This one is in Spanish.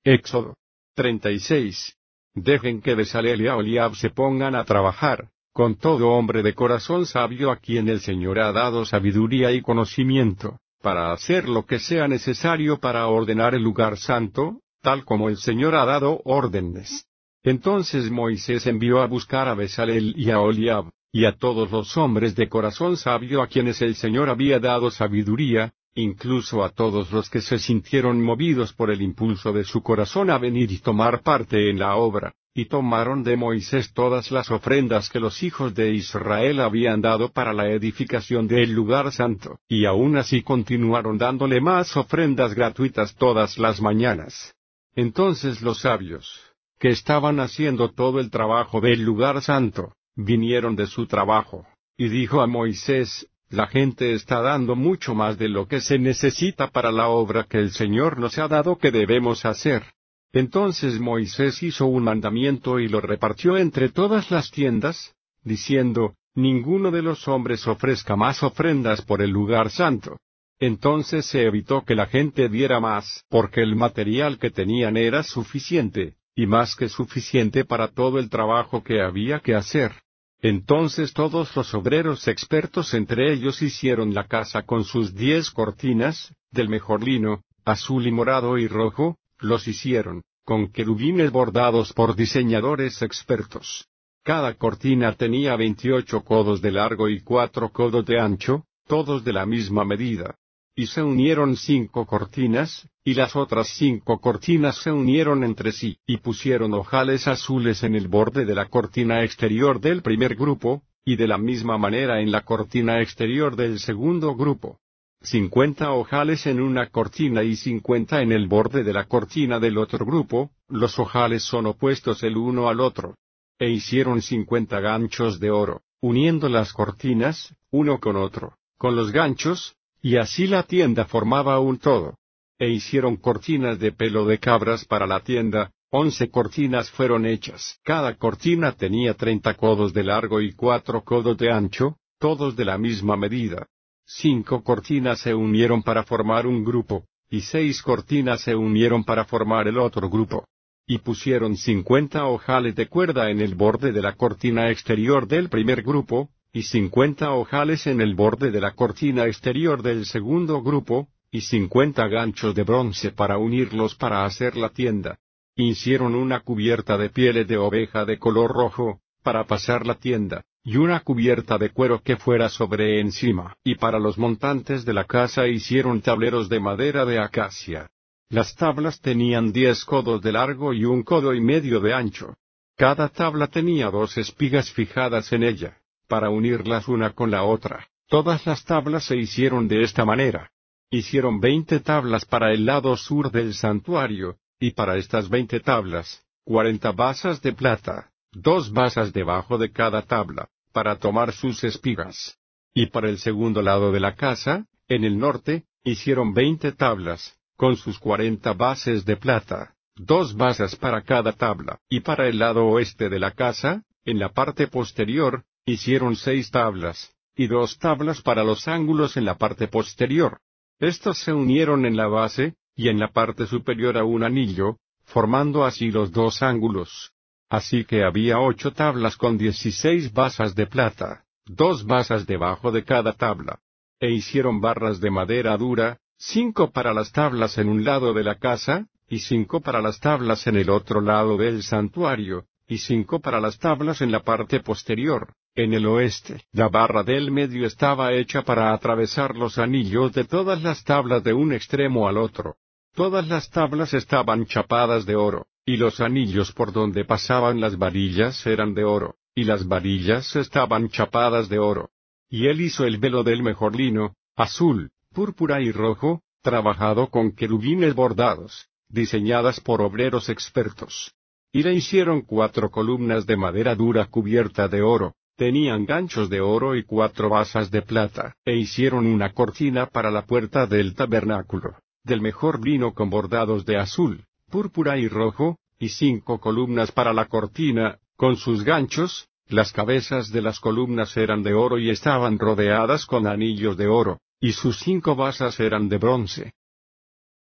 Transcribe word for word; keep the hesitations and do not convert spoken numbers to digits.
Éxodo treinta y seis. Dejen que Bezaleel y Aholiab se pongan a trabajar, con todo hombre de corazón sabio a quien el Señor ha dado sabiduría y conocimiento, para hacer lo que sea necesario para ordenar el lugar santo, tal como el Señor ha dado órdenes. Entonces Moisés envió a buscar a Bezaleel y a Aholiab, y a todos los hombres de corazón sabio a quienes el Señor había dado sabiduría, incluso a todos los que se sintieron movidos por el impulso de su corazón a venir y tomar parte en la obra, y tomaron de Moisés todas las ofrendas que los hijos de Israel habían dado para la edificación del lugar santo, y aún así continuaron dándole más ofrendas gratuitas todas las mañanas. Entonces los sabios, que estaban haciendo todo el trabajo del lugar santo, vinieron de su trabajo, y dijo a Moisés: la gente está dando mucho más de lo que se necesita para la obra que el Señor nos ha dado que debemos hacer. Entonces Moisés hizo un mandamiento y lo repartió entre todas las tiendas, diciendo: ninguno de los hombres ofrezca más ofrendas por el lugar santo. Entonces se evitó que la gente diera más, porque el material que tenían era suficiente, y más que suficiente para todo el trabajo que había que hacer. Entonces todos los obreros expertos entre ellos hicieron la casa con sus diez cortinas, del mejor lino, azul y morado y rojo, los hicieron, con querubines bordados por diseñadores expertos. Cada cortina tenía veintiocho codos de largo y cuatro codos de ancho, todos de la misma medida. Y se unieron cinco cortinas, y las otras cinco cortinas se unieron entre sí, y pusieron ojales azules en el borde de la cortina exterior del primer grupo, y de la misma manera en la cortina exterior del segundo grupo. Cincuenta ojales en una cortina y cincuenta en el borde de la cortina del otro grupo, los ojales son opuestos el uno al otro. E hicieron cincuenta ganchos de oro, uniendo las cortinas, uno con otro, con los ganchos, y así la tienda formaba un todo. E hicieron cortinas de pelo de cabras para la tienda, once cortinas fueron hechas. Cada cortina tenía treinta codos de largo y cuatro codos de ancho, todos de la misma medida. Cinco cortinas se unieron para formar un grupo, y seis cortinas se unieron para formar el otro grupo. Y pusieron cincuenta ojales de cuerda en el borde de la cortina exterior del primer grupo, y cincuenta ojales en el borde de la cortina exterior del segundo grupo, y cincuenta ganchos de bronce para unirlos para hacer la tienda. Hicieron una cubierta de pieles de oveja de color rojo, para pasar la tienda, y una cubierta de cuero que fuera sobre encima. Y para los montantes de la casa hicieron tableros de madera de acacia. Las tablas tenían diez codos de largo y un codo y medio de ancho. Cada tabla tenía dos espigas fijadas en ella, para unirlas una con la otra. Todas las tablas se hicieron de esta manera. Hicieron veinte tablas para el lado sur del santuario, y para estas veinte tablas, cuarenta basas de plata, dos basas debajo de cada tabla, para tomar sus espigas. Y para el segundo lado de la casa, en el norte, hicieron veinte tablas, con sus cuarenta bases de plata, dos basas para cada tabla. Y para el lado oeste de la casa, en la parte posterior, hicieron seis tablas, y dos tablas para los ángulos en la parte posterior. Estas se unieron en la base, y en la parte superior a un anillo, formando así los dos ángulos. Así que había ocho tablas con dieciséis basas de plata, dos basas debajo de cada tabla. E hicieron barras de madera dura, cinco para las tablas en un lado de la casa, y cinco para las tablas en el otro lado del santuario, y cinco para las tablas en la parte posterior, en el oeste. La barra del medio estaba hecha para atravesar los anillos de todas las tablas de un extremo al otro. Todas las tablas estaban chapadas de oro, y los anillos por donde pasaban las varillas eran de oro, y las varillas estaban chapadas de oro. Y él hizo el velo del mejor lino, azul, púrpura y rojo, trabajado con querubines bordados, diseñadas por obreros expertos. Y le hicieron cuatro columnas de madera dura cubierta de oro, tenían ganchos de oro y cuatro basas de plata, e hicieron una cortina para la puerta del tabernáculo, del mejor lino con bordados de azul, púrpura y rojo, y cinco columnas para la cortina, con sus ganchos. Las cabezas de las columnas eran de oro y estaban rodeadas con anillos de oro, y sus cinco basas eran de bronce.